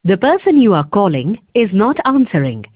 The person you are calling is not answering.